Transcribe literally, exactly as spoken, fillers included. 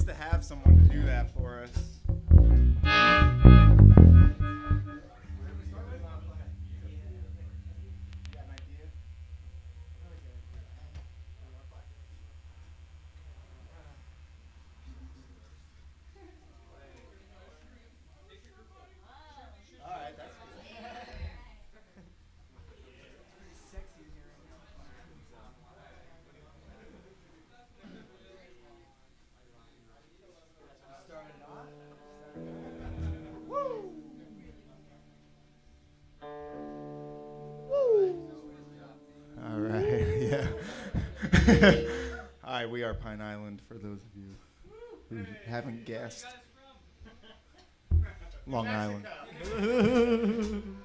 to have someone to do that for us. All right, yeah. Hi, we are Pine Island, for those of you who haven't guessed. Long Island.